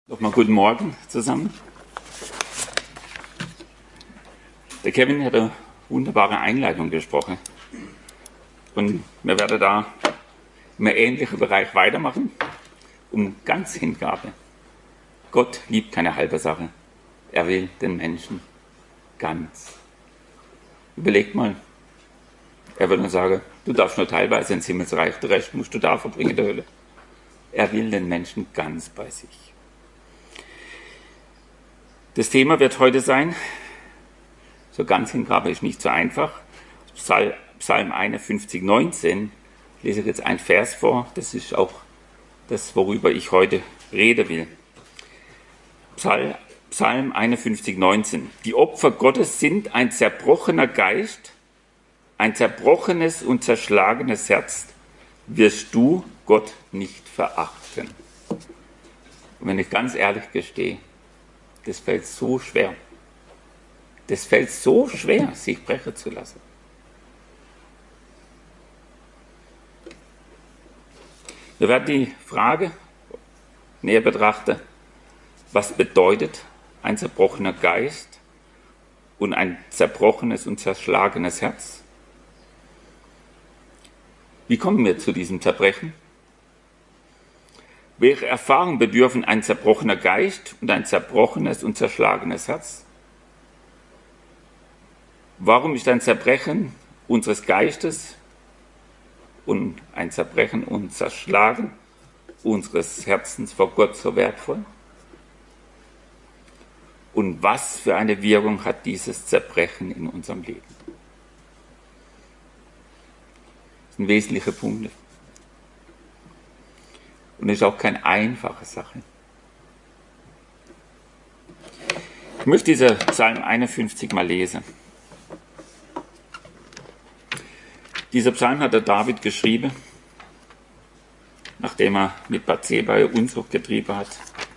Nochmal guten Morgen zusammen. Der Kevin hat eine wunderbare Einleitung gesprochen. Und wir werden da im ähnlichen Bereich weitermachen, um ganz Hingabe. Gott liebt keine halbe Sache. Er will den Menschen ganz. Überleg mal, er würde nur sagen, du darfst nur teilweise ins Himmelsreich, den Rest musst du da verbringen in der Hölle. Er will den Menschen ganz bei sich. Das Thema wird heute sein, so ganz Hingabe ist nicht so einfach. Psalm 51, 19, lese ich jetzt einen Vers vor, das ist auch das, worüber ich heute reden will. Psalm 51, 19. Die Opfer Gottes sind ein zerbrochener Geist, ein zerbrochenes und zerschlagenes Herz, wirst du Gott nicht verachten. Und wenn ich ganz ehrlich gestehe, das fällt so schwer. Das fällt so schwer, sich brechen zu lassen. Wir werden die Frage näher betrachten, was bedeutet ein zerbrochener Geist und ein zerbrochenes und zerschlagenes Herz? Wie kommen wir zu diesem Zerbrechen? Welche Erfahrungen bedürfen ein zerbrochener Geist und ein zerbrochenes und zerschlagenes Herz? Warum ist ein Zerbrechen unseres Geistes und ein Zerbrechen und Zerschlagen unseres Herzens vor Gott so wertvoll? Und was für eine Wirkung hat dieses Zerbrechen in unserem Leben? Das sind wesentliche Punkte. Und es ist auch keine einfache Sache. Ich möchte diesen Psalm 51 mal lesen. Dieser Psalm hat der David geschrieben, nachdem er mit Bathseba Unzucht getrieben hat.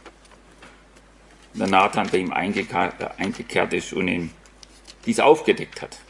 Der Nathan bei ihm eingekehrt ist und ihn dies aufgedeckt hat.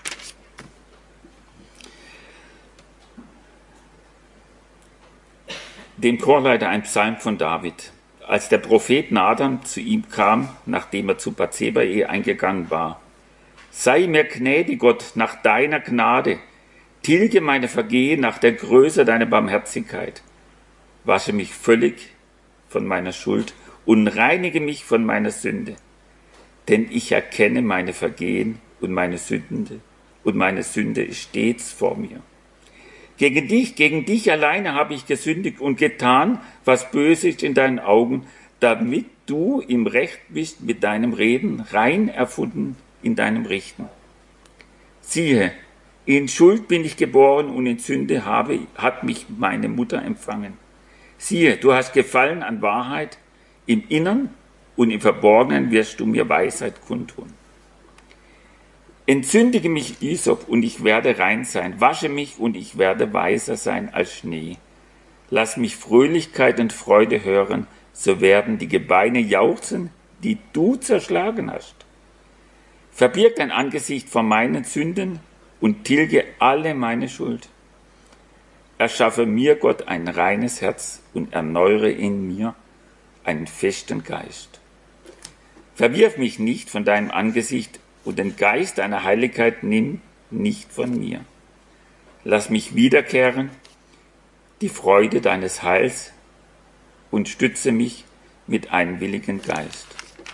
Dem Chorleiter ein Psalm von David. Als der Prophet Nathan zu ihm kam, nachdem er zu Bathseba eingegangen war. Sei mir gnädig, Gott, nach deiner Gnade, tilge meine Vergehen nach der Größe deiner Barmherzigkeit. Wasche mich völlig von meiner Schuld und reinige mich von meiner Sünde. Denn ich erkenne meine Vergehen und meine Sünde ist stets vor mir. Gegen dich alleine habe ich gesündigt und getan, was böse ist in deinen Augen, damit du im Recht bist mit deinem Reden, rein erfunden in deinem Richten. Siehe, in Schuld bin ich geboren und in Sünde hat mich meine Mutter empfangen. Siehe, du hast Gefallen an Wahrheit, im Innern und im Verborgenen wirst du mir Weisheit kundtun. Entzündige mich, Isop, und ich werde rein sein. Wasche mich, und ich werde weißer sein als Schnee. Lass mich Fröhlichkeit und Freude hören, so werden die Gebeine jauchzen, die du zerschlagen hast. Verbirg dein Angesicht vor meinen Sünden und tilge alle meine Schuld. Erschaffe mir, Gott, ein reines Herz und erneuere in mir einen festen Geist. Verwirf mich nicht von deinem Angesicht und den Geist deiner Heiligkeit nimm nicht von mir. Lass mich wiederkehren, die Freude deines Heils, und stütze mich mit einem willigen Geist.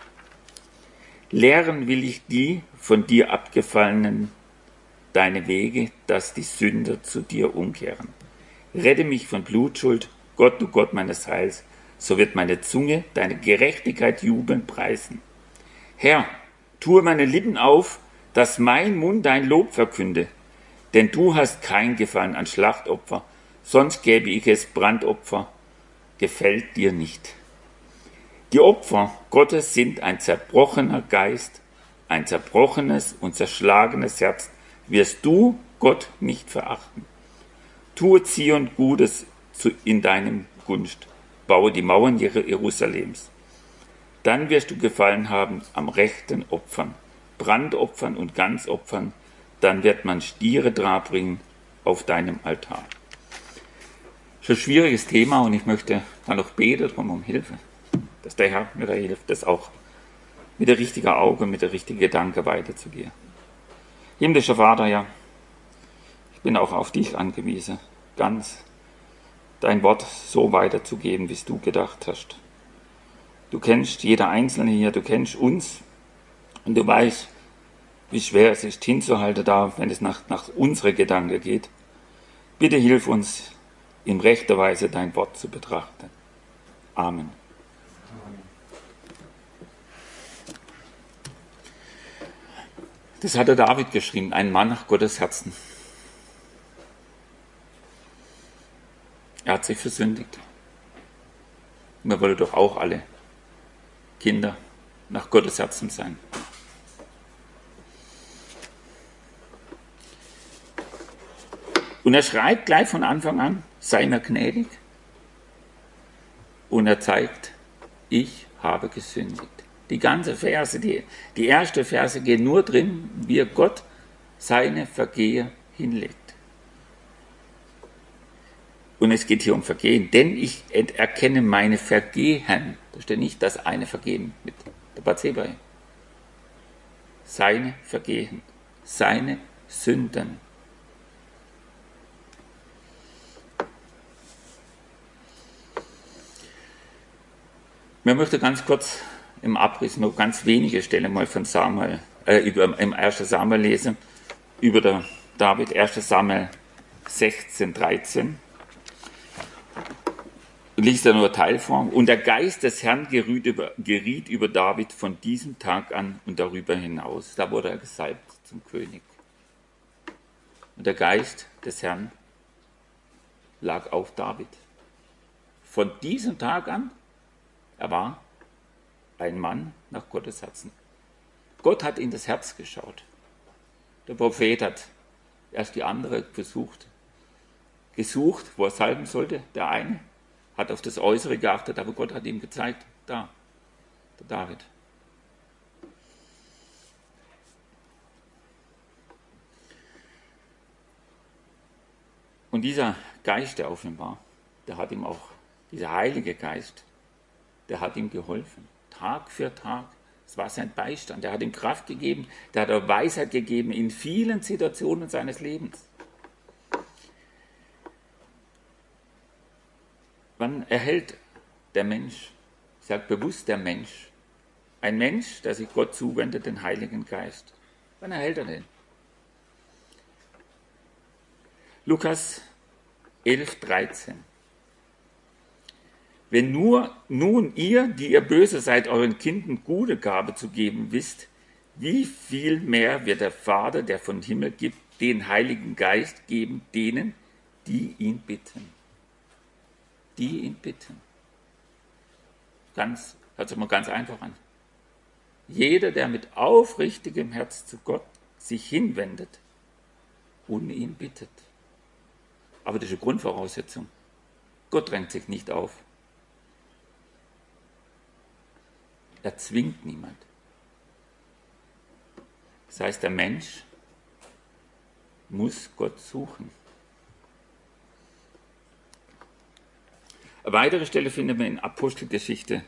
Lehren will ich die von dir abgefallenen deine Wege, dass die Sünder zu dir umkehren. Rette mich von Blutschuld, Gott, du Gott meines Heils, so wird meine Zunge deine Gerechtigkeit jubelnd preisen. Herr, tue meine Lippen auf, dass mein Mund dein Lob verkünde, denn du hast kein Gefallen an Schlachtopfer, sonst gäbe ich es Brandopfer, gefällt dir nicht. Die Opfer Gottes sind ein zerbrochener Geist, ein zerbrochenes und zerschlagenes Herz, wirst du Gott nicht verachten. Tue Zion Gutes in deinem Gunst, baue die Mauern Jerusalems. Dann wirst du Gefallen haben am rechten Opfern, Brandopfern und Ganzopfern, dann wird man Stiere darbringen auf deinem Altar. Das ist ein schwieriges Thema und ich möchte dann noch beten drum um Hilfe, dass der Herr mir da hilft, das auch mit der richtigen Auge, mit der richtigen Gedanke weiterzugehen. Himmlischer Vater, ja, ich bin auch auf dich angewiesen, ganz dein Wort so weiterzugeben, wie es du gedacht hast. Du kennst jeder Einzelne hier, du kennst uns und du weißt, wie schwer es ist, hinzuhalten da, wenn es nach unseren Gedanken geht. Bitte hilf uns, in rechter Weise dein Wort zu betrachten. Amen. Das hat der David geschrieben, ein Mann nach Gottes Herzen. Er hat sich versündigt. Wir wollen doch auch alle Kinder nach Gottes Herzen sein. Und er schreibt gleich von Anfang an, sei mir gnädig. Und er zeigt, ich habe gesündigt. Die ganze Verse, die erste Verse gehen nur drin, wie Gott seine Vergehen hinlegt. Und es geht hier um Vergehen, denn ich erkenne meine Vergehen. Da steht nicht das eine Vergehen mit der Bathseba. Seine Vergehen, seine Sünden. Ich möchte ganz kurz im Abriss nur ganz wenige Stellen mal von Samuel, im 1. Samuel lesen, über der David, 1. Samuel 16, 13. Liest er nur Teilform. Und der Geist des Herrn geriet über David von diesem Tag an und darüber hinaus. Da wurde er gesalbt zum König. Und der Geist des Herrn lag auf David. Von diesem Tag an, er war ein Mann nach Gottes Herzen. Gott hat in das Herz geschaut. Der Prophet hat erst die andere gesucht, wo er salben sollte. Der eine hat auf das Äußere geachtet, aber Gott hat ihm gezeigt, da, der David. Und dieser Geist, der auf ihm war, der hat ihm auch, dieser Heilige Geist, der hat ihm geholfen. Tag für Tag. Es war sein Beistand. Der hat ihm Kraft gegeben, der hat ihm Weisheit gegeben in vielen Situationen seines Lebens. Wann erhält der Mensch, ich sage bewusst der Mensch, ein Mensch, der sich Gott zuwendet, den Heiligen Geist? Wann erhält er den? Lukas 11, 13. Wenn nun ihr, die ihr böse seid, euren Kindern gute Gabe zu geben wisst, wie viel mehr wird der Vater, der vom Himmel gibt, den Heiligen Geist geben denen, die ihn bitten. Die ihn bitten. Hört sich mal ganz einfach an. Jeder, der mit aufrichtigem Herz zu Gott sich hinwendet und ihn bittet. Aber das ist eine Grundvoraussetzung. Gott drängt sich nicht auf. Er zwingt niemand. Das heißt, der Mensch muss Gott suchen. Eine weitere Stelle finden wir in Apostelgeschichte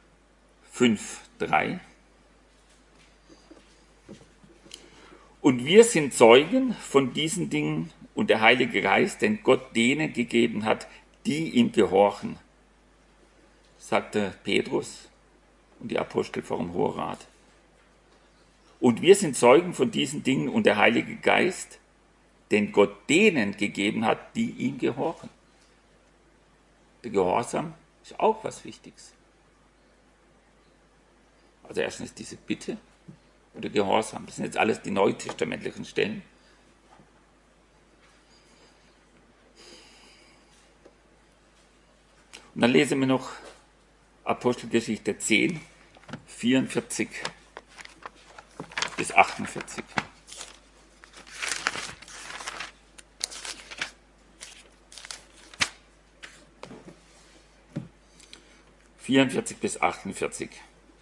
5,3. Und wir sind Zeugen von diesen Dingen und der Heilige Geist, den Gott denen gegeben hat, die ihm gehorchen, sagte Petrus und die Apostel vor dem Hohenrat. Und wir sind Zeugen von diesen Dingen und der Heilige Geist, den Gott denen gegeben hat, die ihm gehorchen. Der Gehorsam ist auch was Wichtiges. Also erstens diese Bitte und der Gehorsam. Das sind jetzt alles die neutestamentlichen Stellen. Und dann lesen wir noch Apostelgeschichte 10, 44 bis 48. Bis 48.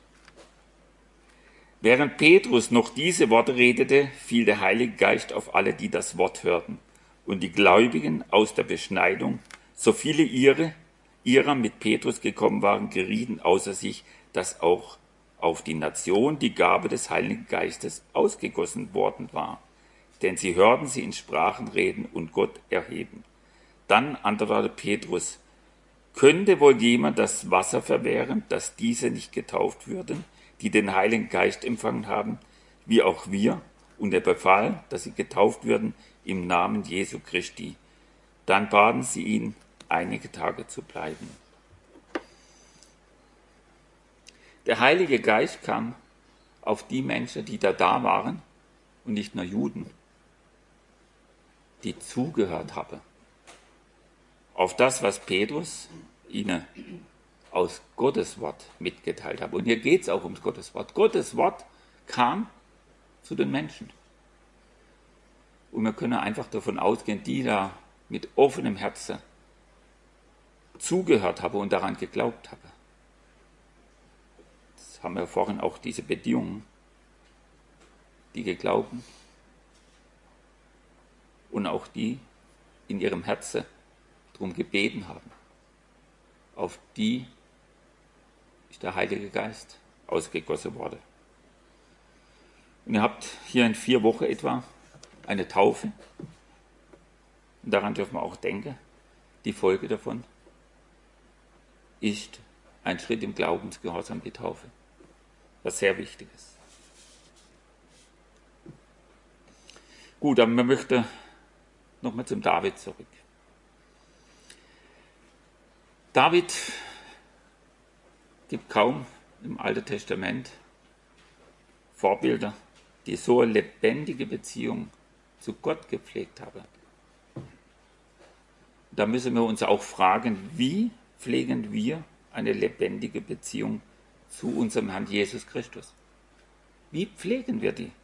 Während Petrus noch diese Worte redete, fiel der Heilige Geist auf alle, die das Wort hörten. Und die Gläubigen aus der Beschneidung, so viele ihrer mit Petrus gekommen waren, gerieten außer sich, dass auch auf die Nation die Gabe des Heiligen Geistes ausgegossen worden war. Denn sie hörten sie in Sprachen reden und Gott erheben. Dann antwortete Petrus: Könnte wohl jemand das Wasser verwehren, dass diese nicht getauft würden, die den Heiligen Geist empfangen haben, wie auch wir? Und er befahl, dass sie getauft würden im Namen Jesu Christi. Dann baten sie ihn, einige Tage zu bleiben. Der Heilige Geist kam auf die Menschen, die da waren, und nicht nur Juden, die zugehört haben. Auf das, was Petrus ihnen aus Gottes Wort mitgeteilt hat. Und hier geht es auch ums Gottes Wort. Gottes Wort kam zu den Menschen. Und wir können einfach davon ausgehen, die da mit offenem Herzen zugehört haben und daran geglaubt haben. Das haben wir vorhin auch diese Bedingungen, die geglaubt und auch die in ihrem Herzen darum gebeten haben. Auf die ist der Heilige Geist ausgegossen worden. Und ihr habt hier in 4 Wochen etwa eine Taufe. Und daran dürfen wir auch denken, die Folge davon ist ein Schritt im Glaubensgehorsam, die Taufe. Was sehr wichtig ist. Gut, aber man möchte nochmal zum David zurück. David gibt kaum im Alten Testament Vorbilder, die so eine lebendige Beziehung zu Gott gepflegt haben. Da müssen wir uns auch fragen, wie pflegen wir eine lebendige Beziehung zu unserem Herrn Jesus Christus? Wie pflegen wir die?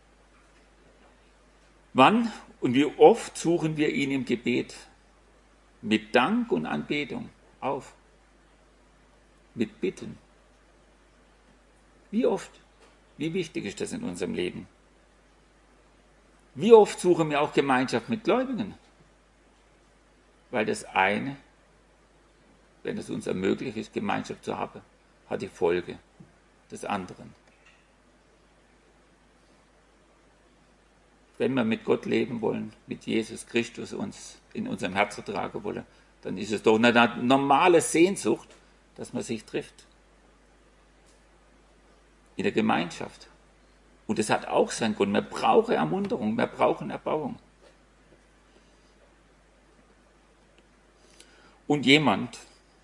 Wann und wie oft suchen wir ihn im Gebet mit Dank und Anbetung auf? Mit Bitten. Wie oft? Wie wichtig ist das in unserem Leben? Wie oft suchen wir auch Gemeinschaft mit Gläubigen? Weil das eine, wenn es uns ermöglicht ist, Gemeinschaft zu haben, hat die Folge des anderen. Wenn wir mit Gott leben wollen, mit Jesus Christus uns in unserem Herzen tragen wollen, dann ist es doch eine normale Sehnsucht, dass man sich trifft. In der Gemeinschaft. Und das hat auch seinen Grund. Wir brauchen Ermunterung, wir brauchen Erbauung. Und jemand,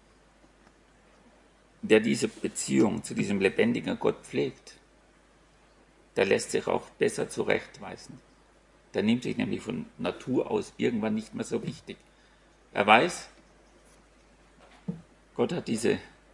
der diese Beziehung zu diesem lebendigen Gott pflegt, der lässt sich auch besser zurechtweisen. Der nimmt sich nämlich von Natur aus irgendwann nicht mehr so wichtig. Er weiß, Gott hat diese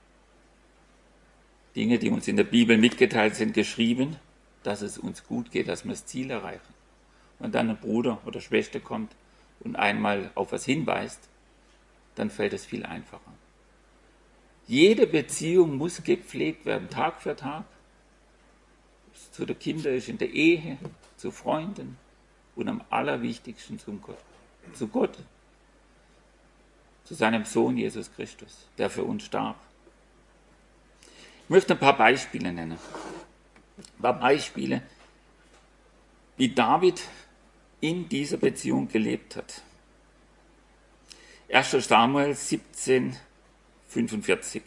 Dinge, die uns in der Bibel mitgeteilt sind, geschrieben, dass es uns gut geht, dass wir das Ziel erreichen. Wenn dann ein Bruder oder Schwester kommt und einmal auf was hinweist, dann fällt es viel einfacher. Jede Beziehung muss gepflegt werden, Tag für Tag. Zu den Kindern ist in der Ehe, zu Freunden und am allerwichtigsten zu Gott, zu seinem Sohn Jesus Christus, der für uns starb. Ich möchte ein paar Beispiele nennen. Ein paar Beispiele, wie David in dieser Beziehung gelebt hat. 1. Samuel 17, 45.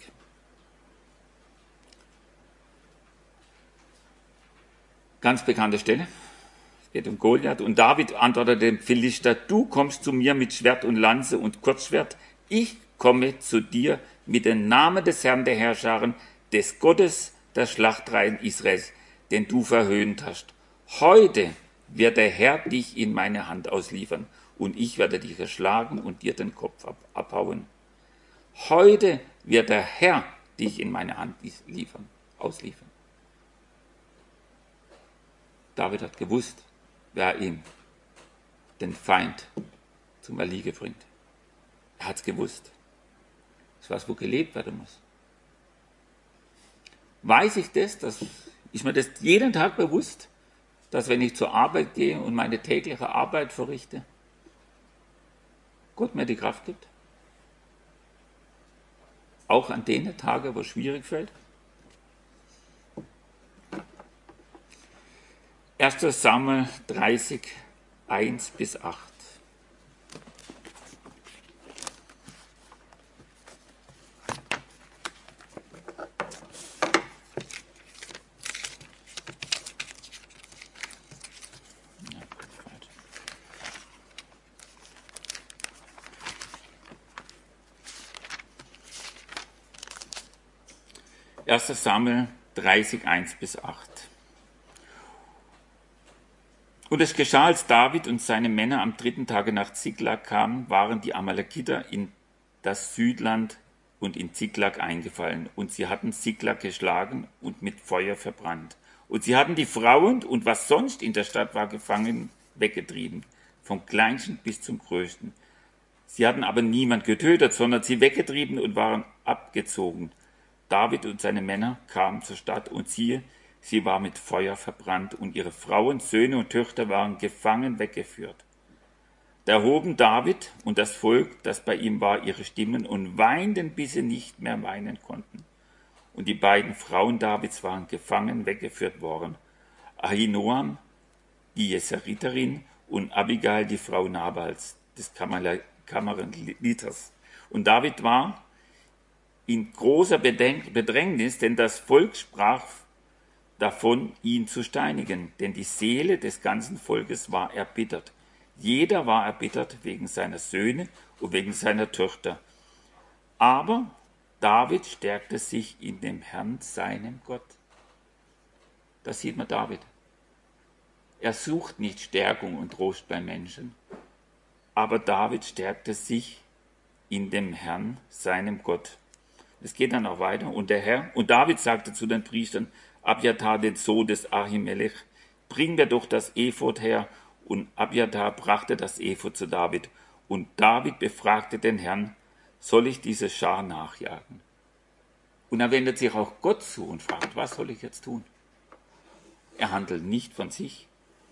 Ganz bekannte Stelle. Es geht um Goliath. Und David antwortete dem Philister: Du kommst zu mir mit Schwert und Lanze und Kurzschwert. Ich komme zu dir mit dem Namen des Herrn der Herrscharen, des Gottes der Schlachtreihen Israels, den du verhöhnt hast. Heute wird der Herr dich in meine Hand ausliefern, und ich werde dich erschlagen und dir den Kopf abhauen. Heute wird der Herr dich in meine Hand ausliefern. David hat gewusst, wer ihm den Feind zum Erliegen bringt. Er hat es gewusst. Das ist was, wo gelebt werden muss. Weiß ich das, ist mir das jeden Tag bewusst, dass wenn ich zur Arbeit gehe und meine tägliche Arbeit verrichte, Gott mir die Kraft gibt? Auch an den Tagen, wo es schwierig fällt? 1. Samuel 30, 1 bis 8. Erster Samuel 30, 1 bis 8. Und es geschah, als David und seine Männer am 3. Tage nach Ziklag kamen, waren die Amalekiter in das Südland und in Ziklag eingefallen. Und sie hatten Ziklag geschlagen und mit Feuer verbrannt. Und sie hatten die Frauen und was sonst in der Stadt war, gefangen weggetrieben, vom Kleinsten bis zum Größten. Sie hatten aber niemand getötet, sondern sie weggetrieben und waren abgezogen. David und seine Männer kamen zur Stadt und siehe, sie war mit Feuer verbrannt und ihre Frauen, Söhne und Töchter waren gefangen weggeführt. Da erhoben David und das Volk, das bei ihm war, ihre Stimmen und weinten, bis sie nicht mehr weinen konnten. Und die beiden Frauen Davids waren gefangen weggeführt worden. Ahinoam, die Jesariterin, und Abigail, die Frau Nabals, des Kammerliters. Und David war in großer Bedrängnis, denn das Volk sprach davon, ihn zu steinigen, denn die Seele des ganzen Volkes war erbittert. Jeder war erbittert wegen seiner Söhne und wegen seiner Töchter. Aber David stärkte sich in dem Herrn, seinem Gott. Das sieht man David. Er sucht nicht Stärkung und Trost bei Menschen, aber David stärkte sich in dem Herrn, seinem Gott. Es geht dann auch weiter. Und David sagte zu den Priestern, Abjatar, den Sohn des Ahimelech, bring mir doch das Ephod her. Und Abjatar brachte das Ephod zu David. Und David befragte den Herrn, soll ich diese Schar nachjagen? Und er wendet sich auch Gott zu und fragt, was soll ich jetzt tun? Er handelt nicht von sich.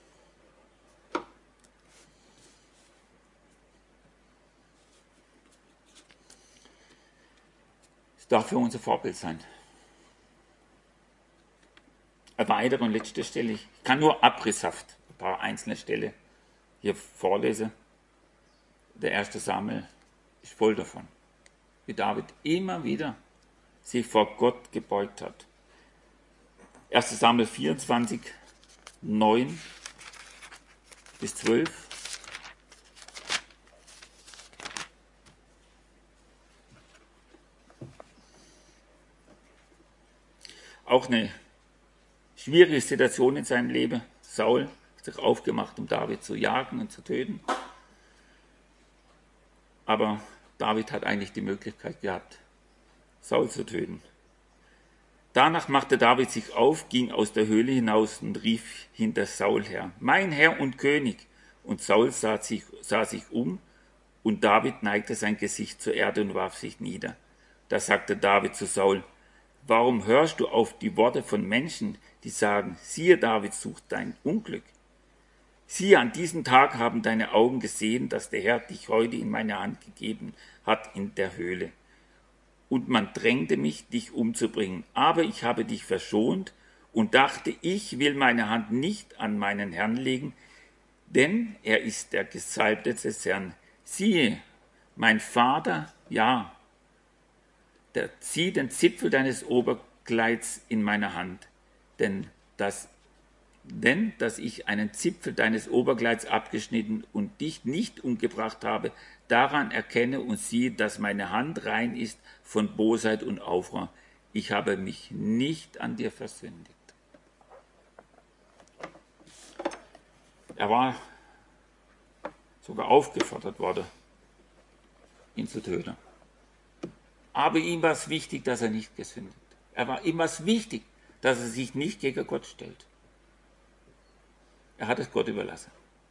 Darf für unser Vorbild sein. Eine weitere und letzte Stelle. Ich kann nur abrisshaft ein paar einzelne Stellen hier vorlesen. Der 1. Samuel ist voll davon. Wie David immer wieder sich vor Gott gebeugt hat. 1. Samuel 24, 9 bis 12. Auch eine schwierige Situation in seinem Leben. Saul hat sich aufgemacht, um David zu jagen und zu töten. Aber David hat eigentlich die Möglichkeit gehabt, Saul zu töten. Danach machte David sich auf, ging aus der Höhle hinaus und rief hinter Saul her, mein Herr und König. Und Saul sah sich um, und David neigte sein Gesicht zur Erde und warf sich nieder. Da sagte David zu Saul, warum hörst du auf die Worte von Menschen, die sagen, siehe, David sucht dein Unglück? Siehe, an diesem Tag haben deine Augen gesehen, dass der Herr dich heute in meine Hand gegeben hat in der Höhle. Und man drängte mich, dich umzubringen. Aber ich habe dich verschont und dachte, ich will meine Hand nicht an meinen Herrn legen, denn er ist der Gesalbte des Herrn. Siehe, mein Vater, ja, zieh den Zipfel deines Oberkleids in meine Hand, denn dass ich einen Zipfel deines Oberkleids abgeschnitten und dich nicht umgebracht habe, daran erkenne und siehe, dass meine Hand rein ist von Bosheit und Aufruhr. Ich habe mich nicht an dir versündigt. Er war sogar aufgefordert worden, ihn zu töten. Aber ihm war es wichtig, dass er nicht gesündigt. Ihm war es wichtig, dass er sich nicht gegen Gott stellt. Er hat es Gott überlassen.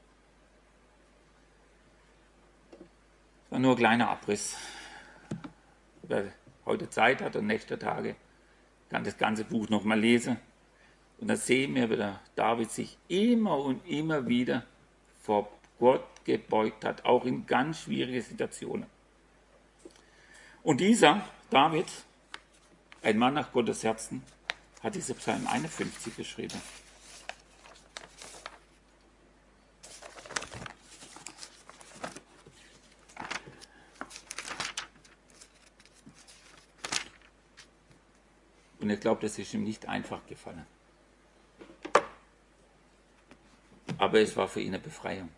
Es war nur ein kleiner Abriss. Wer heute Zeit hat und nächste Tage, kann das ganze Buch nochmal lesen. Und dann sehen wir, wie der David sich immer und immer wieder vor Gott gebeugt hat, auch in ganz schwierigen Situationen. Und dieser David, ein Mann nach Gottes Herzen, hat diese Psalm 51 geschrieben. Und ich glaube, das ist ihm nicht einfach gefallen. Aber es war für ihn eine Befreiung.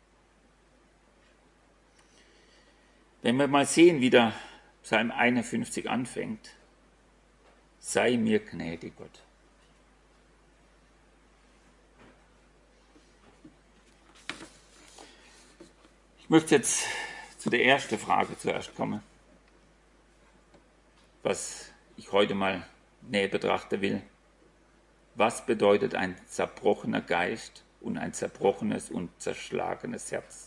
Wenn wir mal sehen, wie der Psalm 51 anfängt, sei mir gnädig, Gott. Ich möchte jetzt zu der ersten Frage zuerst kommen, was ich heute mal näher betrachten will. Was bedeutet ein zerbrochener Geist und ein zerbrochenes und zerschlagenes Herz?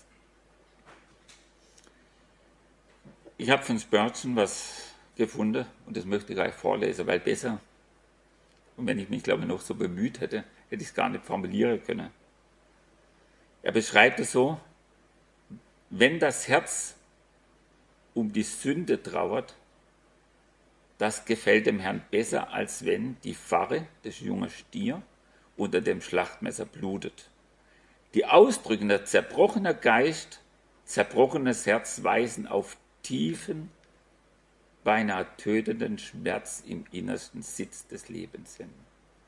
Ich habe von Spurgeon was gefunden und das möchte ich gleich vorlesen, weil besser, und wenn ich mich, glaube ich, noch so bemüht hätte, hätte ich es gar nicht formulieren können. Er beschreibt es so: Wenn das Herz um die Sünde trauert, das gefällt dem Herrn besser, als wenn die Farre des jungen Stier unter dem Schlachtmesser blutet. Die Ausdrücke zerbrochener Geist, zerbrochenes Herz weisen auf tiefen, beinahe tötenden Schmerz im innersten Sitz des Lebens hin.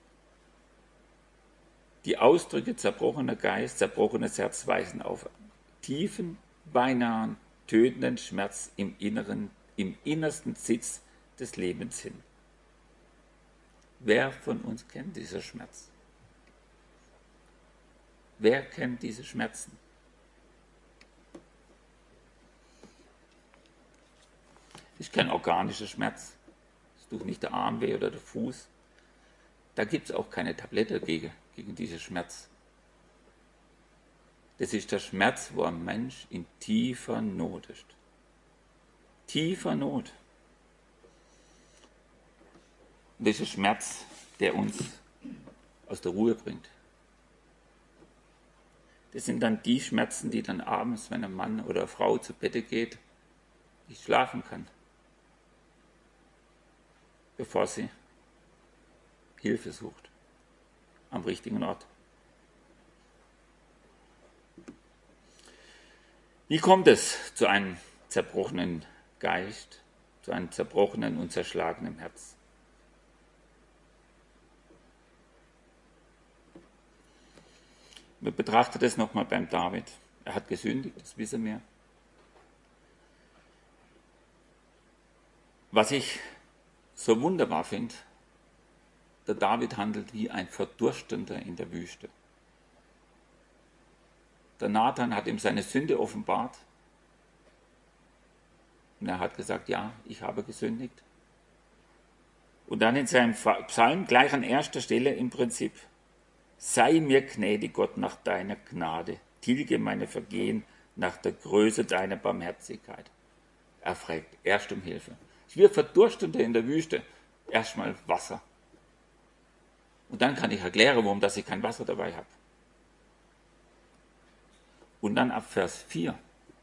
Die Ausdrücke zerbrochener Geist, zerbrochenes Herz weisen auf tiefen, beinahe tötenden Schmerz im innersten Sitz des Lebens hin. Wer von uns kennt diesen Schmerz? Wer kennt diese Schmerzen? Es ist kein organischer Schmerz. Es tut nicht der Arm weh oder der Fuß. Da gibt es auch keine Tablette gegen diesen Schmerz. Das ist der Schmerz, wo ein Mensch in tiefer Not ist. Tiefer Not. Das ist ein Schmerz, der uns aus der Ruhe bringt. Das sind dann die Schmerzen, die dann abends, wenn ein Mann oder eine Frau zu Bette geht, nicht schlafen kann, bevor sie Hilfe sucht, am richtigen Ort. Wie kommt es zu einem zerbrochenen Geist, zu einem zerbrochenen und zerschlagenen Herz? Wir betrachten das nochmal beim David. Er hat gesündigt, das wissen wir. Was ich so wunderbar finde, der David handelt wie ein Verdurstender in der Wüste. Der Nathan hat ihm seine Sünde offenbart und er hat gesagt, ja, ich habe gesündigt. Und dann in seinem Psalm gleich an erster Stelle im Prinzip: Sei mir gnädig, Gott, nach deiner Gnade, tilge meine Vergehen nach der Größe deiner Barmherzigkeit. Er fragt erst um Hilfe. Wir Verdurstende in der Wüste, erstmal Wasser. Und dann kann ich erklären, warum dass ich kein Wasser dabei habe. Und dann ab Vers 4,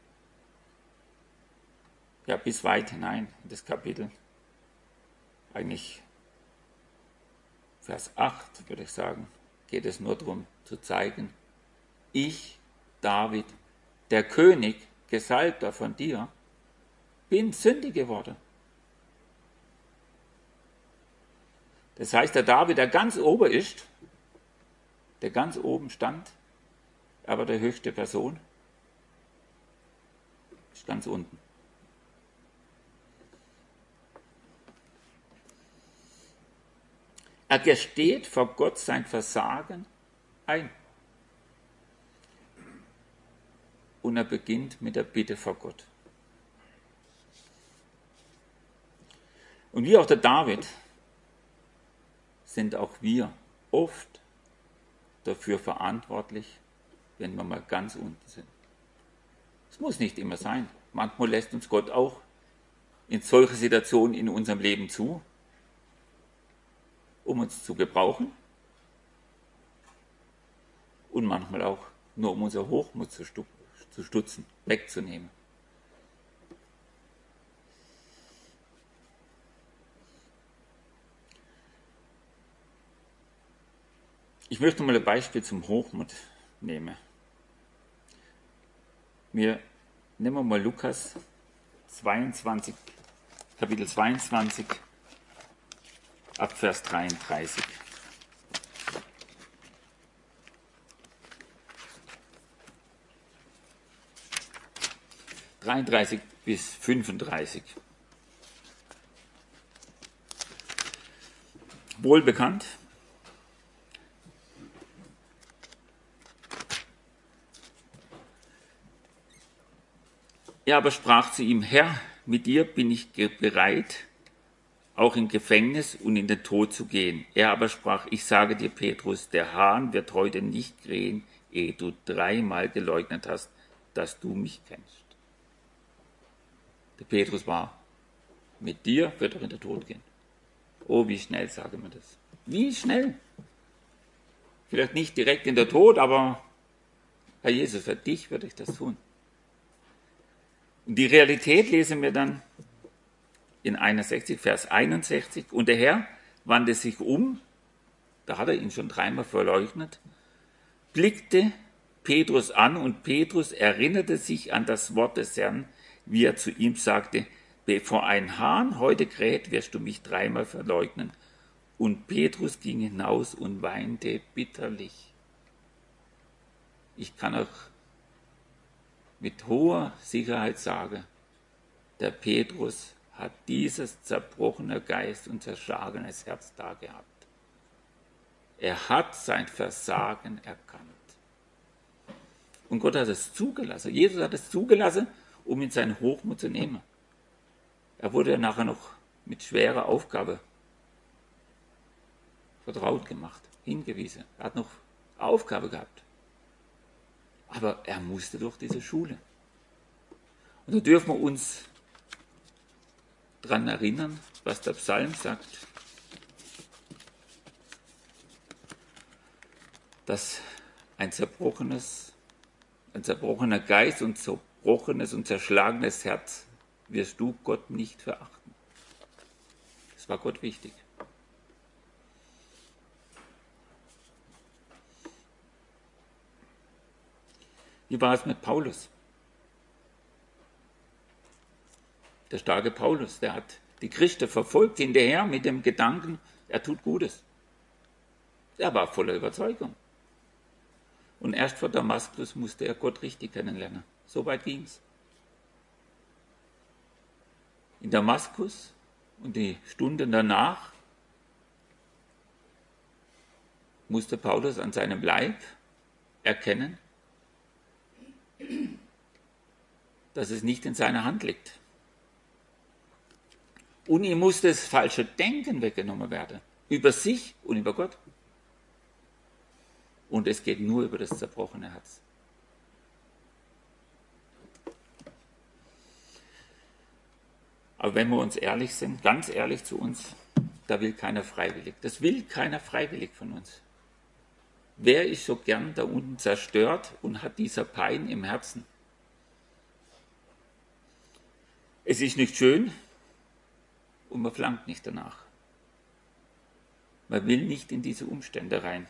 ja, bis weit hinein in das Kapitel, eigentlich Vers 8, würde ich sagen, geht es nur darum zu zeigen, ich, David, der König, Gesalbter von dir, bin sündig geworden. Das heißt, der David, der ganz oben ist, der ganz oben stand, aber der höchste Person, ist ganz unten. Er gesteht vor Gott sein Versagen ein. Und er beginnt mit der Bitte vor Gott. Und wie auch der David sind auch wir oft dafür verantwortlich, wenn wir mal ganz unten sind. Es muss nicht immer sein. Manchmal lässt uns Gott auch in solche Situationen in unserem Leben zu, um uns zu gebrauchen und manchmal auch nur um unser Hochmut zu stutzen, wegzunehmen. Ich möchte mal ein Beispiel zum Hochmut nehmen. Wir nehmen mal Lukas 22, Kapitel 22, ab Vers 33. 33 bis 35. Wohlbekannt. Er aber sprach zu ihm: Herr, mit dir bin ich bereit, auch im Gefängnis und in den Tod zu gehen. Er aber sprach: Ich sage dir, Petrus, der Hahn wird heute nicht krähen, ehe du 3-mal geleugnet hast, dass du mich kennst. Der Petrus war: Mit dir wird er in den Tod gehen. Oh, wie schnell sagen wir das. Wie schnell. Vielleicht nicht direkt in den Tod, aber Herr Jesus, für dich würde ich das tun. Und die Realität lesen wir dann in 61, Vers 61. Und der Herr wandte sich um, da hat er ihn schon 3-mal verleugnet, blickte Petrus an und Petrus erinnerte sich an das Wort des Herrn, wie er zu ihm sagte: Bevor ein Hahn heute kräht, wirst du mich 3-mal verleugnen. Und Petrus ging hinaus und weinte bitterlich. Ich kann auch mit hoher Sicherheit sagen, der Petrus hat dieses zerbrochene Geist und zerschlagenes Herz da gehabt. Er hat sein Versagen erkannt. Und Gott hat es zugelassen. Jesus hat es zugelassen, um ihn seinen Hochmut zu nehmen. Er wurde nachher noch mit schwerer Aufgabe vertraut gemacht, hingewiesen. Er hat noch Aufgabe gehabt. Aber er musste durch diese Schule. Und da dürfen wir uns daran erinnern, was der Psalm sagt, dass ein zerbrochener Geist und zerbrochenes und zerschlagenes Herz wirst du Gott nicht verachten. Das war Gott wichtig. Wie war es mit Paulus? Der starke Paulus, der hat die Christen verfolgt hinterher mit dem Gedanken, er tut Gutes. Er war voller Überzeugung. Und erst vor Damaskus musste er Gott richtig kennenlernen. So weit ging es. In Damaskus und die Stunden danach musste Paulus an seinem Leib erkennen, dass es nicht in seiner Hand liegt. Und ihm musste das falsche Denken weggenommen werden. Über sich und über Gott. Und es geht nur über das zerbrochene Herz. Aber wenn wir uns ehrlich sind, ganz ehrlich zu uns, da will keiner freiwillig. Das will keiner freiwillig von uns. Wer ist so gern da unten zerstört und hat dieser Pein im Herzen? Es ist nicht schön und man verlangt nicht danach. Man will nicht in diese Umstände rein.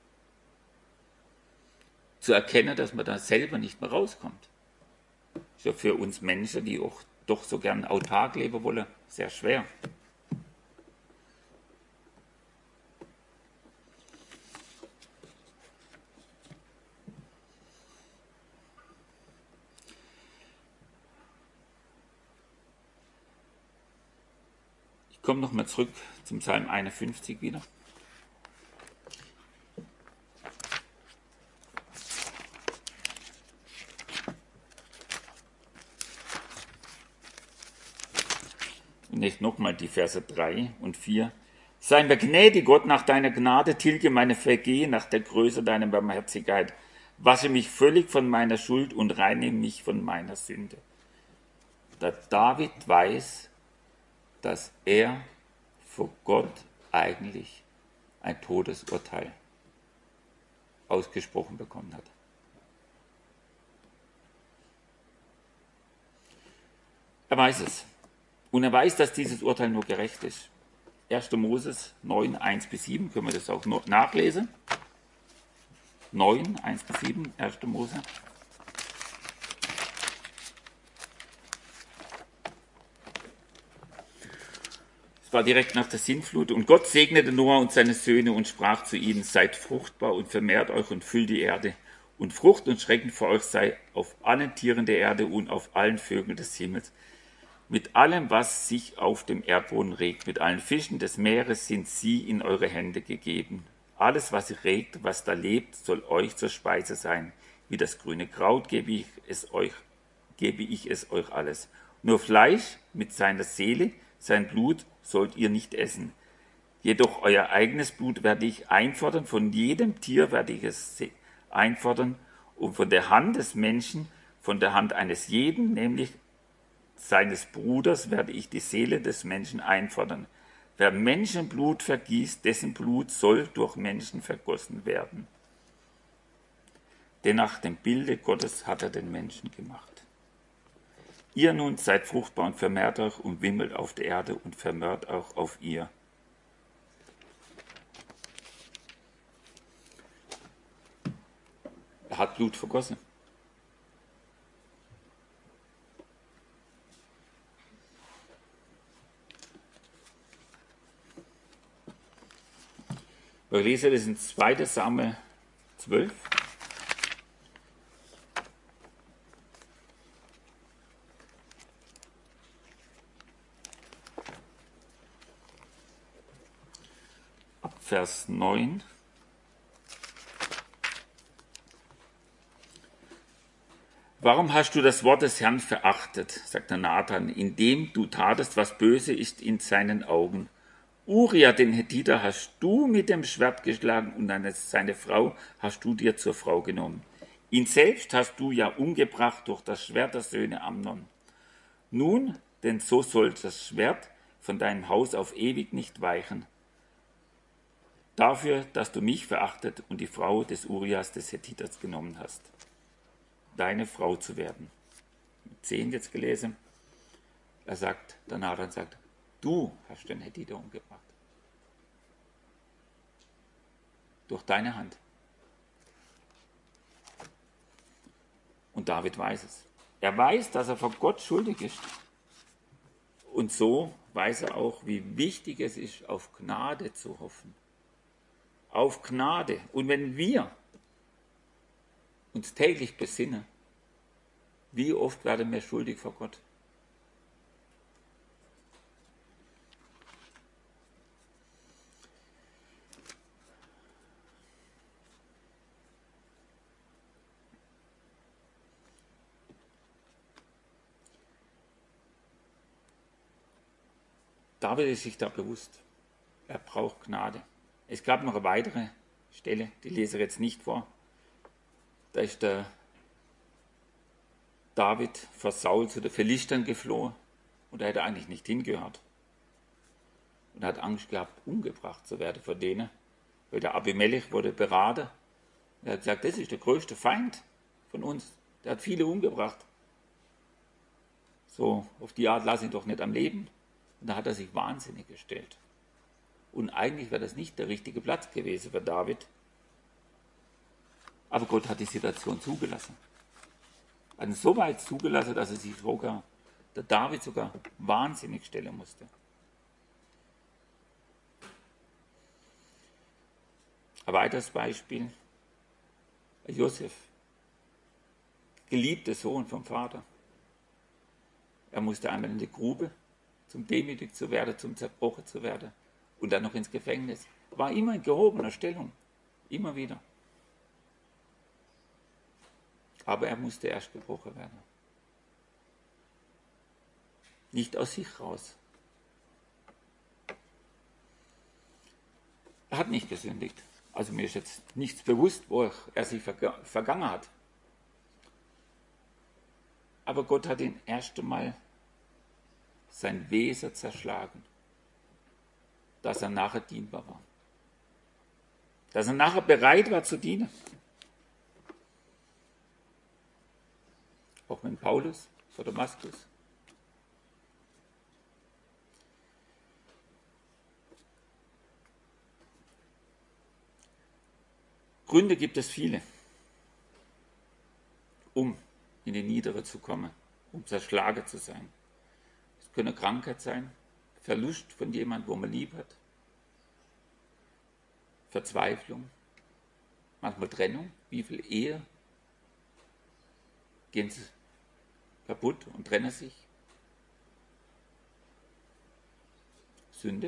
Zu erkennen, dass man da selber nicht mehr rauskommt. Ist ja für uns Menschen, die auch doch so gern autark leben wollen, sehr schwer. Ich komme nochmal zurück zum Psalm 51 wieder. Zunächst nochmal die Verse 3 und 4. Sei mir gnädig, Gott, nach deiner Gnade, tilge meine Vergehen nach der Größe deiner Barmherzigkeit. Wasche mich völlig von meiner Schuld und reinige mich von meiner Sünde. Der David weiß, dass er vor Gott eigentlich ein Todesurteil ausgesprochen bekommen hat. Er weiß es. Und er weiß, dass dieses Urteil nur gerecht ist. 1. Moses 9, 1-7, können wir das auch noch nachlesen. 9, 1-7, 1. Mose. war direkt nach der Sintflut. Und Gott segnete Noah und seine Söhne und sprach zu ihnen: Seid fruchtbar und vermehrt euch und füllt die Erde. Und Frucht und Schrecken für euch sei auf allen Tieren der Erde und auf allen Vögeln des Himmels. Mit allem, was sich auf dem Erdboden regt, mit allen Fischen des Meeres sind sie in eure Hände gegeben. Alles, was sich regt, was da lebt, soll euch zur Speise sein. Wie das grüne Kraut gebe ich es euch alles. Nur Fleisch mit seiner Seele, sein Blut sollt ihr nicht essen. Jedoch euer eigenes Blut werde ich einfordern, von jedem Tier werde ich es einfordern und von der Hand des Menschen, von der Hand eines jeden, nämlich seines Bruders, werde ich die Seele des Menschen einfordern. Wer Menschenblut vergießt, dessen Blut soll durch Menschen vergossen werden. Denn nach dem Bilde Gottes hat er den Menschen gemacht. Ihr nun seid fruchtbar und vermehrt euch und wimmelt auf der Erde und vermehrt auch auf ihr. Er hat Blut vergossen. Wir lesen das in 2. Samuel 12. Ab Vers 9. Warum hast du das Wort des Herrn verachtet, sagt der Nathan, indem du tatest, was böse ist in seinen Augen? Uria, den Hethiter, hast du mit dem Schwert geschlagen und seine Frau hast du dir zur Frau genommen. Ihn selbst hast du ja umgebracht durch das Schwert der Söhne Amnon. Nun, denn so soll das Schwert von deinem Haus auf ewig nicht weichen. Dafür, dass du mich verachtet und die Frau des Urias des Hethiters genommen hast, deine Frau zu werden. 10 jetzt gelesen. Der Nathan sagt, du hast den Hethiter umgebracht. Durch deine Hand. Und David weiß es. Er weiß, dass er vor Gott schuldig ist. Und so weiß er auch, wie wichtig es ist, auf Gnade zu hoffen. Auf Gnade. Und wenn wir uns täglich besinnen, wie oft werden wir schuldig vor Gott? David ist sich da bewusst, er braucht Gnade. Es gab noch eine weitere Stelle, die lese ich jetzt nicht vor. Da ist der David vor Saul zu den Philistern geflohen und er hätte eigentlich nicht hingehört. Und er hat Angst gehabt, umgebracht zu werden von denen, weil der Abimelech wurde beraten. Er hat gesagt, das ist der größte Feind von uns. Der hat viele umgebracht. So, auf die Art lass ihn doch nicht am Leben. Und da hat er sich wahnsinnig gestellt. Und eigentlich wäre das nicht der richtige Platz gewesen für David. Aber Gott hat die Situation zugelassen. Hat ihn so weit zugelassen, dass er sich der David sogar wahnsinnig stellen musste. Ein weiteres Beispiel, Josef, geliebter Sohn vom Vater. Er musste einmal in die Grube, zum demütig zu werden, zum zerbrochen zu werden und dann noch ins Gefängnis. War immer in gehobener Stellung, immer wieder. Aber er musste erst gebrochen werden. Nicht aus sich raus. Er hat nicht gesündigt. Also mir ist jetzt nichts bewusst, wo er sich vergangen hat. Aber Gott hat ihn erst einmal sein Wesen zerschlagen, dass er nachher dienbar war. Dass er nachher bereit war zu dienen. Auch mit Paulus vor Damaskus. Gründe gibt es viele, um in die Niedere zu kommen, um zerschlagen zu sein. Es können Krankheit sein, Verlust von jemandem, wo man lieb hat, Verzweiflung, manchmal Trennung. Wie viel Ehe gehen sie kaputt und trennen sich? Sünde.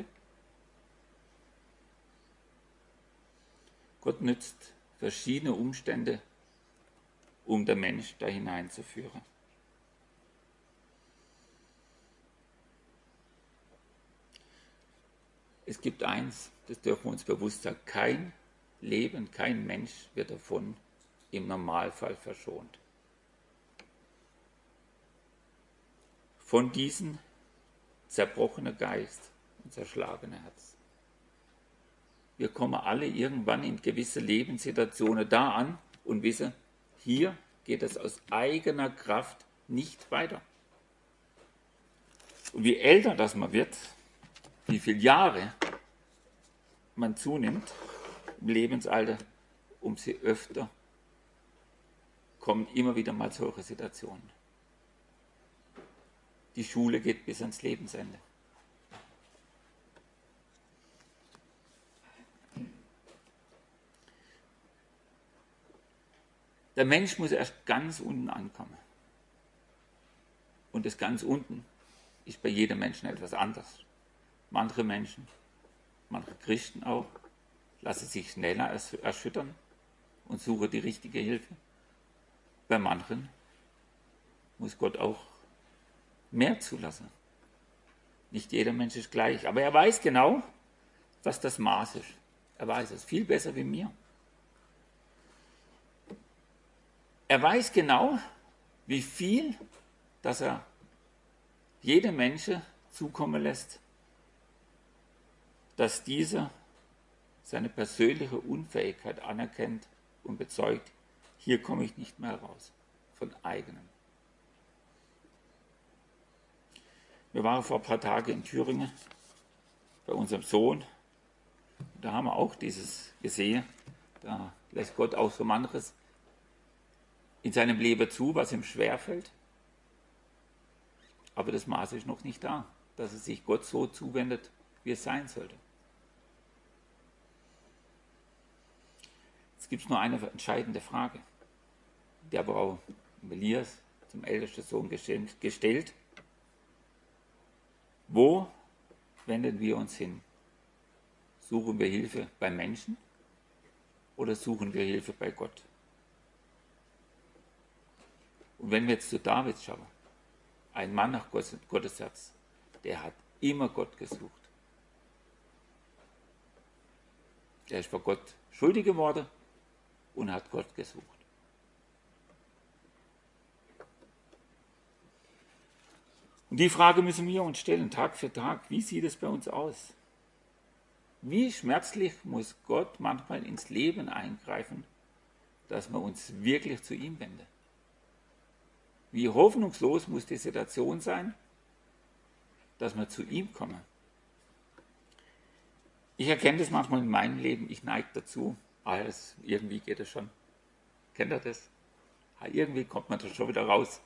Gott nützt verschiedene Umstände, um den Mensch da hineinzuführen. Es gibt eins, das dürfen wir uns bewusst sein: kein Leben, kein Mensch wird davon im Normalfall verschont. Von diesem zerbrochenen Geist und zerschlagenen Herz. Wir kommen alle irgendwann in gewisse Lebenssituationen da an und wissen, hier geht es aus eigener Kraft nicht weiter. Und je älter das man wird, wie viele Jahre man zunimmt im Lebensalter, umso öfter kommen immer wieder mal solche Situationen. Die Schule geht bis ans Lebensende. Der Mensch muss erst ganz unten ankommen. Und das ganz unten ist bei jedem Menschen etwas anders. Manche Menschen, manche Christen auch, lassen sich schneller erschüttern und suchen die richtige Hilfe. Bei manchen muss Gott auch mehr zulassen. Nicht jeder Mensch ist gleich, aber er weiß genau, was das Maß ist. Er weiß es viel besser wie mir. Er weiß genau, wie viel, dass er jedem Menschen zukommen lässt, dass dieser seine persönliche Unfähigkeit anerkennt und bezeugt, hier komme ich nicht mehr raus, von eigenem. Wir waren vor ein paar Tagen in Thüringen bei unserem Sohn. Da haben wir auch dieses gesehen. Da lässt Gott auch so manches in seinem Leben zu, was ihm schwerfällt. Aber das Maß ist noch nicht da, dass es sich Gott so zuwendet, wie es sein sollte. Jetzt gibt es nur eine entscheidende Frage. Die aber auch Elias zum ältesten Sohn gestellt. Wo wenden wir uns hin? Suchen wir Hilfe bei Menschen oder suchen wir Hilfe bei Gott? Und wenn wir jetzt zu David schauen, ein Mann nach Gottes Herz, der hat immer Gott gesucht. Der ist vor Gott schuldig geworden und hat Gott gesucht. Und die Frage müssen wir uns stellen, Tag für Tag, wie sieht es bei uns aus? Wie schmerzlich muss Gott manchmal ins Leben eingreifen, dass wir uns wirklich zu ihm wenden? Wie hoffnungslos muss die Situation sein, dass wir zu ihm kommen? Ich erkenne das manchmal in meinem Leben, ich neige dazu, irgendwie geht es schon. Kennt ihr das? Irgendwie kommt man da schon wieder raus.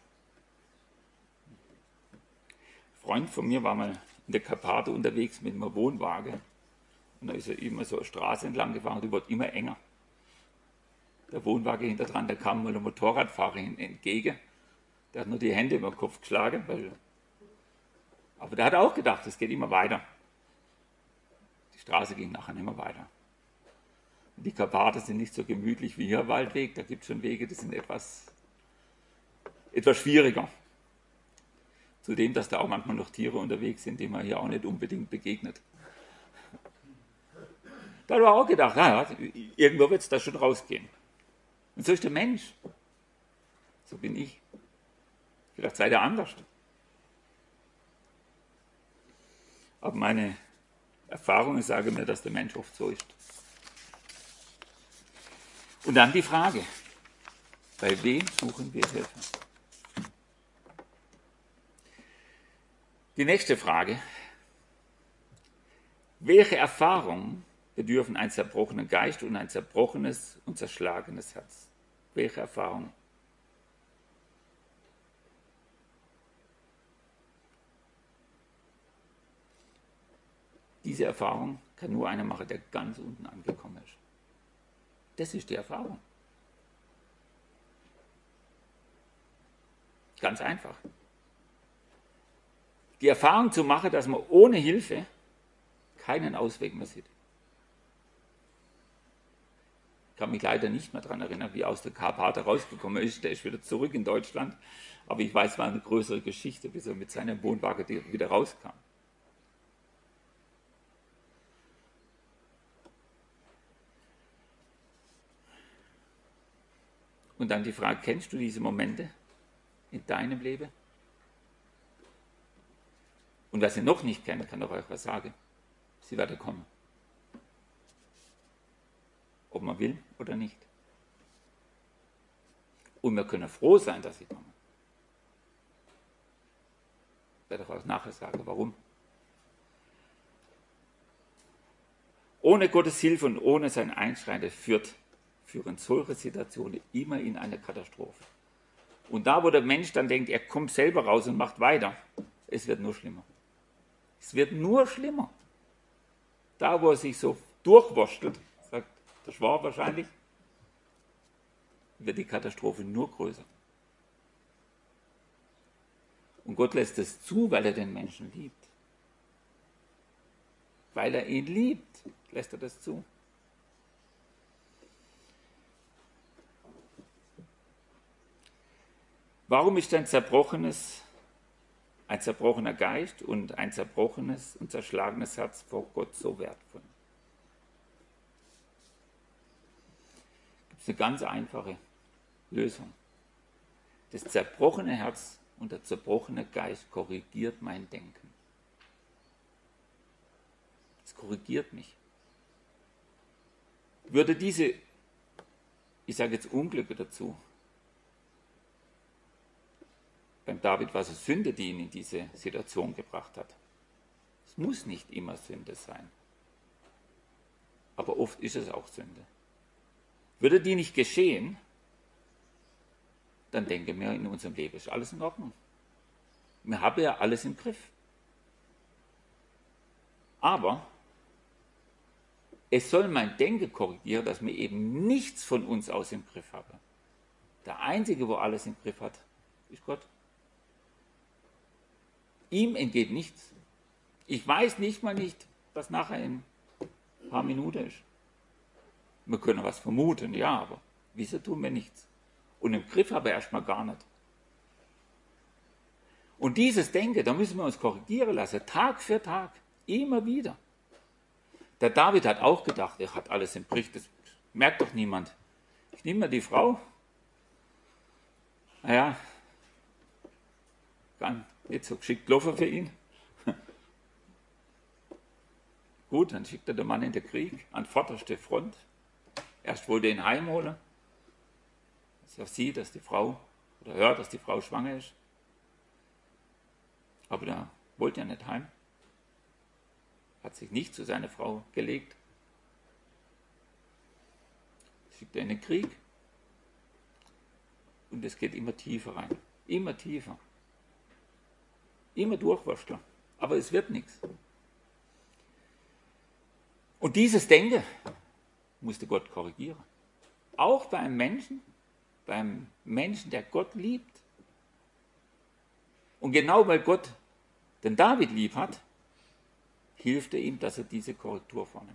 Ein Freund von mir war mal in der Karpate unterwegs mit einem Wohnwagen und da ist er immer so eine Straße entlang gefahren und die wurde immer enger. Der Wohnwagen hinter dran, da kam mal ein Motorradfahrer entgegen, der hat nur die Hände über den Kopf geschlagen, aber der hat auch gedacht, es geht immer weiter. Die Straße ging nachher immer weiter. Und die Karpaten sind nicht so gemütlich wie hier Waldweg, da gibt es schon Wege, die sind etwas schwieriger. Zudem, dass da auch manchmal noch Tiere unterwegs sind, denen man hier auch nicht unbedingt begegnet. Da hat er auch gedacht, irgendwo wird es da schon rausgehen. Und so ist der Mensch. So bin ich. Vielleicht seid ihr anders. Aber meine Erfahrungen sagen mir, dass der Mensch oft so ist. Und dann die Frage, bei wem suchen wir Hilfe? Die nächste Frage, welche Erfahrungen bedürfen einen zerbrochenen Geist und ein zerbrochenes und zerschlagenes Herz? Welche Erfahrungen? diese Erfahrung kann nur einer machen, der ganz unten angekommen ist. Das ist die Erfahrung. Ganz einfach. Die Erfahrung zu machen, dass man ohne Hilfe keinen Ausweg mehr sieht. Ich kann mich leider nicht mehr daran erinnern, wie er aus der Karpaten rausgekommen ist. Der ist wieder zurück in Deutschland. Aber ich weiß, es war eine größere Geschichte, bis er mit seinem Wohnwagen wieder rauskam. Und dann die Frage, kennst du diese Momente in deinem Leben? Und wer sie noch nicht kennt, kann doch euch was sagen. Sie werden kommen. Ob man will oder nicht. Und wir können froh sein, dass sie kommen. Ich werde auch nachher sagen, warum. Ohne Gottes Hilfe und ohne sein Einschreiten führen solche Situationen immer in eine Katastrophe. Und da, wo der Mensch dann denkt, er kommt selber raus und macht weiter, es wird nur schlimmer. Es wird nur schlimmer. Da, wo er sich so durchwurstelt, sagt der Schwab wahrscheinlich, wird die Katastrophe nur größer. Und Gott lässt es zu, weil er den Menschen liebt. Weil er ihn liebt, lässt er das zu. Warum ist ein zerbrochener Geist und ein zerbrochenes und zerschlagenes Herz vor Gott so wertvoll? Es gibt eine ganz einfache Lösung. Das zerbrochene Herz und der zerbrochene Geist korrigiert mein Denken. Es korrigiert mich. Würde diese, ich sage jetzt Unglücke dazu, beim David war es Sünde, die ihn in diese Situation gebracht hat. Es muss nicht immer Sünde sein. Aber oft ist es auch Sünde. Würde die nicht geschehen, dann denken wir, in unserem Leben ist alles in Ordnung. Wir haben ja alles im Griff. Aber es soll mein Denken korrigieren, dass wir eben nichts von uns aus im Griff haben. Der Einzige, wo alles im Griff hat, ist Gott. Ihm entgeht nichts. Ich weiß nicht mal nicht, was nachher in ein paar Minuten ist. Wir können was vermuten, ja, aber wieso tun wir nichts? Und im Griff haben wir erstmal gar nicht. Und dieses Denken, da müssen wir uns korrigieren lassen, Tag für Tag, immer wieder. Der David hat auch gedacht, er hat alles im Griff, das merkt doch niemand. Ich nehme mal die Frau, naja, kann nicht so geschickt laufen für ihn. Gut, dann schickt er den Mann in den Krieg, an vorderste Front. Erst wollte er ihn heimholen. Dass er sieht, dass die Frau, oder hört, dass die Frau schwanger ist. Aber da wollte er nicht heim. Hat sich nicht zu seiner Frau gelegt. Schickt er in den Krieg. Und es geht immer tiefer rein. Immer tiefer. Immer durchwursteln. Aber es wird nichts. Und dieses Denken musste Gott korrigieren. Auch beim Menschen, der Gott liebt. Und genau weil Gott den David lieb hat, hilft er ihm, dass er diese Korrektur vornimmt.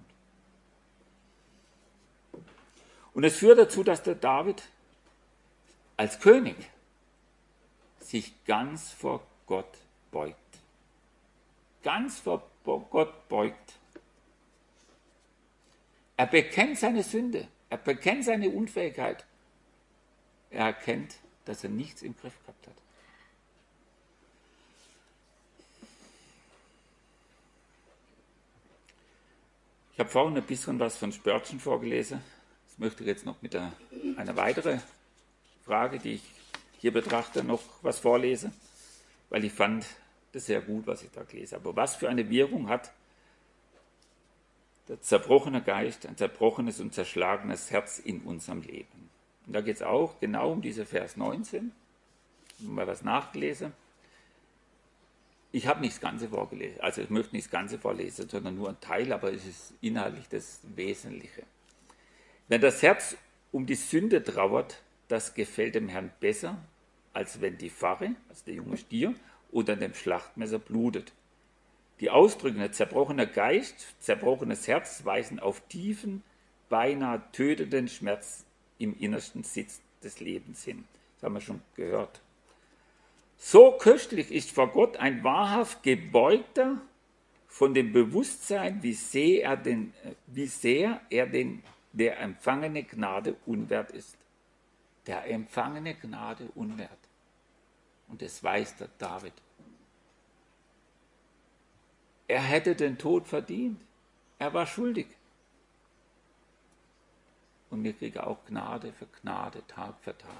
Und es führt dazu, dass der David als König sich ganz vor Gott beugt. Ganz vor Gott beugt. Er bekennt seine Sünde. Er bekennt seine Unfähigkeit. Er erkennt, dass er nichts im Griff gehabt hat. Ich habe vorhin ein bisschen was von Spurgeon vorgelesen. Das möchte ich jetzt noch mit einer weiteren Frage, die ich hier betrachte, noch was vorlesen, weil ich fand das sehr gut, was ich da gelesen habe. Aber was für eine Wirkung hat der zerbrochene Geist, ein zerbrochenes und zerschlagenes Herz in unserem Leben? Und da geht es auch genau um diese Vers 19. Mal was nachgelesen. Ich habe nicht das Ganze vorgelesen, also ich möchte nicht das Ganze vorlesen, sondern nur ein Teil, aber es ist inhaltlich das Wesentliche. Wenn das Herz um die Sünde trauert, das gefällt dem Herrn besser, als wenn die Pfarre, also der junge Stier, unter dem Schlachtmesser blutet. Die Ausdrücke zerbrochener Geist, zerbrochenes Herz weisen auf tiefen, beinahe tötenden Schmerz im innersten Sitz des Lebens hin. Das haben wir schon gehört. So köstlich ist vor Gott ein wahrhaft gebeugter von dem Bewusstsein, wie sehr er der empfangene Gnade unwert ist. Der empfangene Gnade unwert. Und das weiß der David. Er hätte den Tod verdient. Er war schuldig. Und wir kriegen auch Gnade für Gnade, Tag für Tag.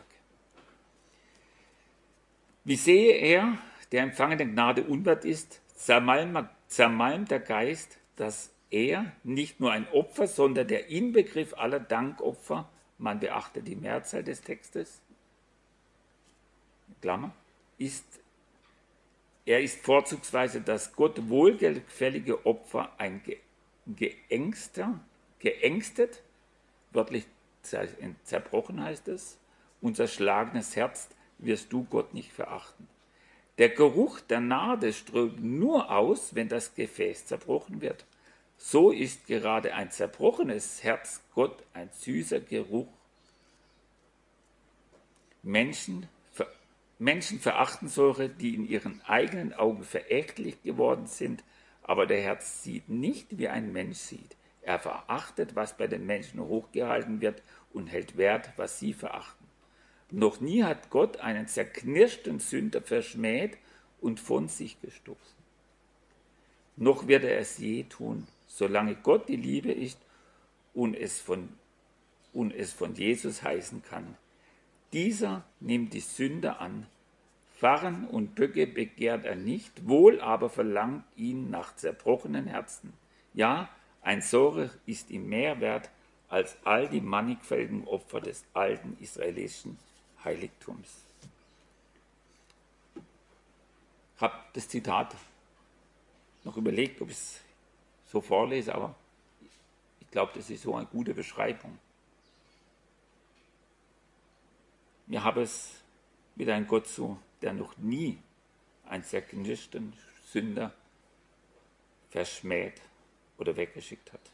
Wie sehe er, der empfangene Gnade unwert ist, zermalmt der Geist, dass er nicht nur ein Opfer, sondern der Inbegriff aller Dankopfer, man beachte die Mehrzahl des Textes, Klammer, er ist vorzugsweise das Gott wohlgefällige Opfer, ein geängstet, wörtlich zerbrochen heißt es, und zerschlagenes Herz wirst du Gott nicht verachten. Der Geruch der Narde strömt nur aus, wenn das Gefäß zerbrochen wird. So ist gerade ein zerbrochenes Herz Gott ein süßer Geruch. Menschen verachten solche, die in ihren eigenen Augen verächtlich geworden sind, aber der Herr sieht nicht, wie ein Mensch sieht. Er verachtet, was bei den Menschen hochgehalten wird und hält Wert, was sie verachten. Noch nie hat Gott einen zerknirschten Sünder verschmäht und von sich gestoßen. Noch wird er es je tun, solange Gott die Liebe ist und es von Jesus heißen kann. Dieser nimmt die Sünder an. Pfarren und Böcke begehrt er nicht, wohl aber verlangt ihn nach zerbrochenen Herzen. Ja, ein solcher ist ihm mehr wert als all die mannigfaltigen Opfer des alten israelischen Heiligtums. Ich habe das Zitat noch überlegt, ob ich es so vorlese, aber ich glaube, das ist so eine gute Beschreibung. Wir haben es mit einem Gott zu, der noch nie einen zerknirschten Sünder verschmäht oder weggeschickt hat.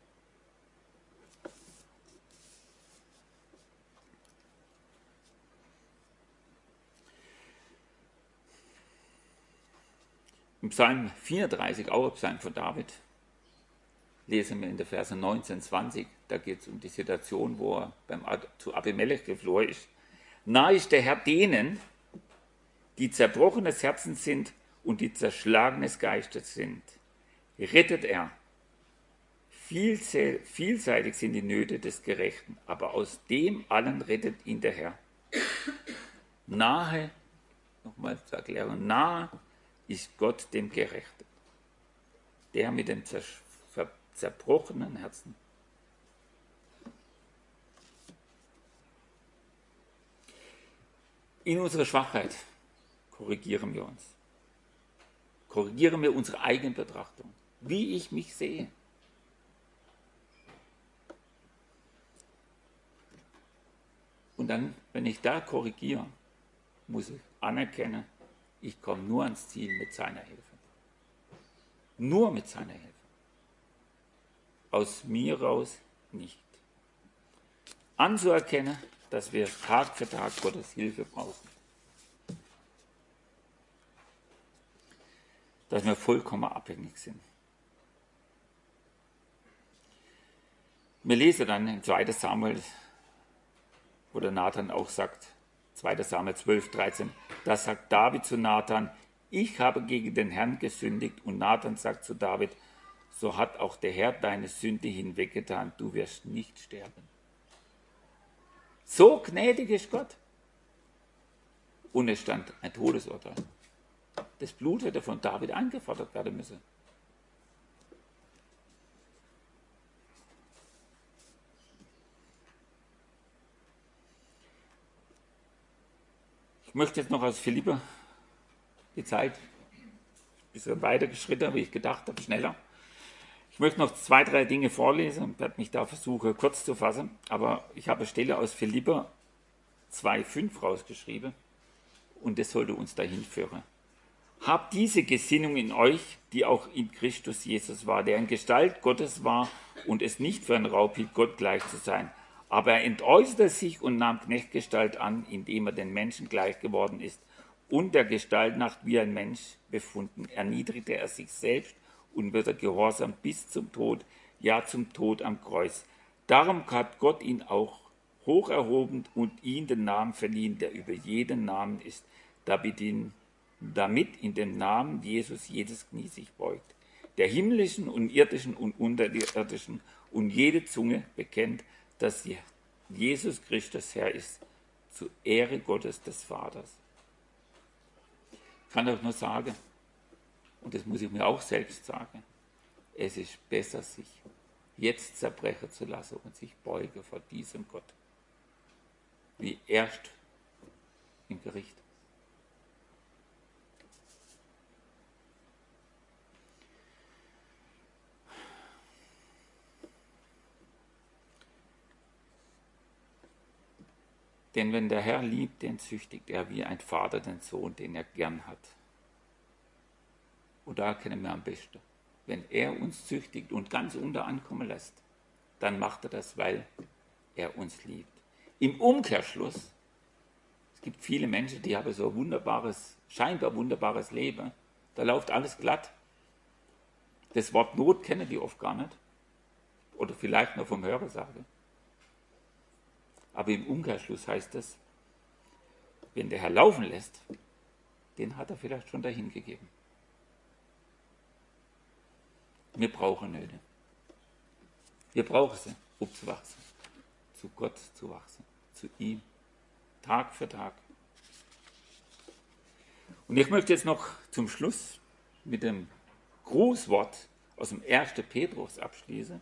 Im Psalm 34, auch ein Psalm von David, lesen wir in der Verse 19, 20, da geht es um die Situation, wo er zu Abimelech geflohen ist. Nahe ist der Herr denen, die zerbrochenes Herzen sind und die zerschlagenes Geistes sind. Rettet er. Vielseitig sind die Nöte des Gerechten, aber aus dem allen rettet ihn der Herr. Nahe, nochmal zur Erklärung, nahe ist Gott dem Gerechten, der mit dem zerbrochenen Herzen. In unserer Schwachheit korrigieren wir uns. Korrigieren wir unsere eigene Betrachtung, wie ich mich sehe. Und dann, wenn ich da korrigiere, muss ich anerkennen, ich komme nur ans Ziel mit seiner Hilfe. Nur mit seiner Hilfe. Aus mir raus nicht. Anzuerkennen, dass wir Tag für Tag Gottes Hilfe brauchen. Dass wir vollkommen abhängig sind. Wir lesen dann in 2. Samuel, wo der Nathan auch sagt, 2. Samuel 12, 13, da sagt David zu Nathan, ich habe gegen den Herrn gesündigt, und Nathan sagt zu David, so hat auch der Herr deine Sünde hinweggetan, du wirst nicht sterben. So gnädig ist Gott. Und es stand ein Todesurteil. Das Blut hätte von David eingefordert werden müssen. Ich möchte jetzt noch aus Philipper die Zeit bisschen weiter geschritten, wie ich gedacht habe, schneller. Ich möchte noch 2, 3 Dinge vorlesen und werde mich da versuchen, kurz zu fassen. Aber ich habe eine Stelle aus Philipper 2,5 rausgeschrieben und das sollte uns dahin führen. Habt diese Gesinnung in euch, die auch in Christus Jesus war, der in Gestalt Gottes war und es nicht für einen Raub hielt, Gott gleich zu sein. Aber er entäußerte sich und nahm Knechtgestalt an, indem er den Menschen gleich geworden ist. Und der Gestalt nach wie ein Mensch befunden, erniedrigte er sich selbst und wurde gehorsam bis zum Tod, ja zum Tod am Kreuz. Darum hat Gott ihn auch hoch erhoben und ihm den Namen verliehen, der über jeden Namen ist, damit in dem Namen Jesus jedes Knie sich beugt, der himmlischen und irdischen und unterirdischen, und jede Zunge bekennt, dass Jesus Christus Herr ist, zur Ehre Gottes des Vaters. Ich kann euch nur sagen, und das muss ich mir auch selbst sagen, es ist besser, sich jetzt zerbrechen zu lassen und sich beugen vor diesem Gott, wie erst im Gericht. Denn wenn der Herr liebt, den züchtigt er wie ein Vater den Sohn, den er gern hat. Und da kennen wir am besten. Wenn er uns züchtigt und ganz unter ankommen lässt, dann macht er das, weil er uns liebt. Im Umkehrschluss, es gibt viele Menschen, die haben so ein wunderbares, scheinbar wunderbares Leben. Da läuft alles glatt. Das Wort Not kennen die oft gar nicht. Oder vielleicht nur vom Hörensagen. Aber im Umkehrschluss heißt es, wenn der Herr laufen lässt, den hat er vielleicht schon dahin gegeben. Wir brauchen Nöte. Wir brauchen sie, um zu wachsen. Zu Gott zu wachsen. Zu ihm. Tag für Tag. Und ich möchte jetzt noch zum Schluss mit dem Grußwort aus dem 1. Petrus abschließen.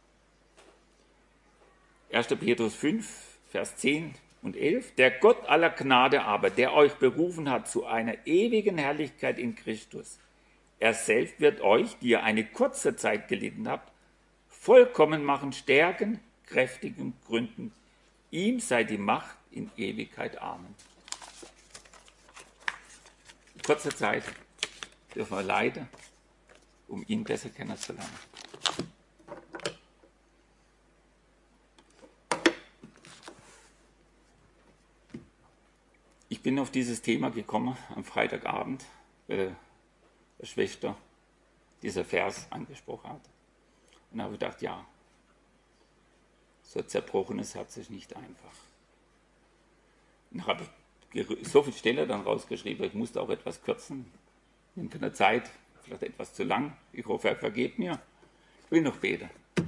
1. Petrus 5, Vers 10 und 11. Der Gott aller Gnade aber, der euch berufen hat zu einer ewigen Herrlichkeit in Christus, er selbst wird euch, die ihr eine kurze Zeit gelitten habt, vollkommen machen, stärken, kräftigen, gründen. Ihm sei die Macht in Ewigkeit. Amen. Kurze Zeit dürfen wir leiden, um ihn besser kennenzulernen. Ich bin auf dieses Thema gekommen am Freitagabend, weil der Schwester dieser Vers angesprochen hat. Und habe gedacht, ja, so ein zerbrochenes Herz ist nicht einfach. Und habe so viele Stellen dann rausgeschrieben, ich musste auch etwas kürzen. In der Zeit, vielleicht etwas zu lang. Ich hoffe, er vergebt mir. Ich will noch beten.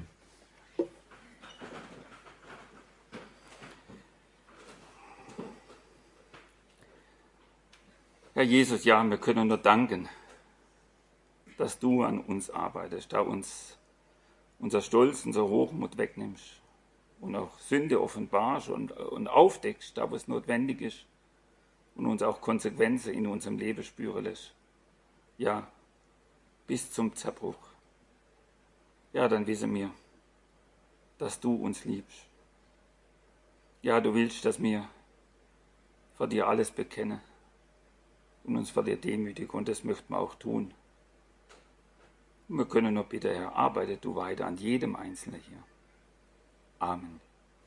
Herr Jesus, ja, wir können nur danken, dass du an uns arbeitest, da uns unser Stolz, unser Hochmut wegnimmst und auch Sünde offenbarst und aufdeckst, da wo es notwendig ist und uns auch Konsequenzen in unserem Leben spüren lässt. Ja, bis zum Zerbruch. Ja, dann wissen wir, dass du uns liebst. Ja, du willst, dass wir vor dir alles bekennen und uns vor dir demütigen, und das möchten wir auch tun. Und wir können nur bitten, Herr, arbeite du weiter an jedem Einzelnen hier. Amen.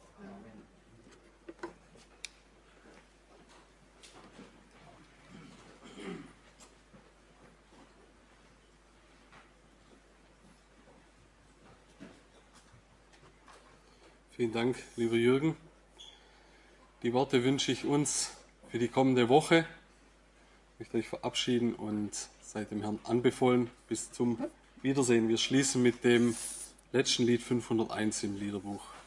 Vielen Dank, lieber Jürgen. Die Worte wünsche ich uns für die kommende Woche. Ich möchte euch verabschieden und seid dem Herrn anbefohlen. Bis zum Wiedersehen. Wir schließen mit dem letzten Lied 501 im Liederbuch.